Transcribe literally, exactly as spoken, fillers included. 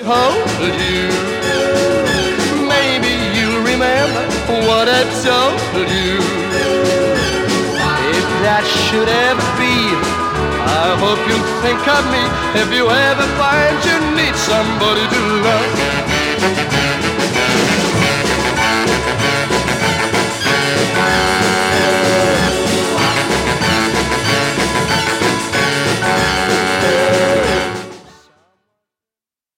hold you. Maybe you'll remember what I told you. If that should ever be, I hope you'll think of me. If you ever find you need somebody to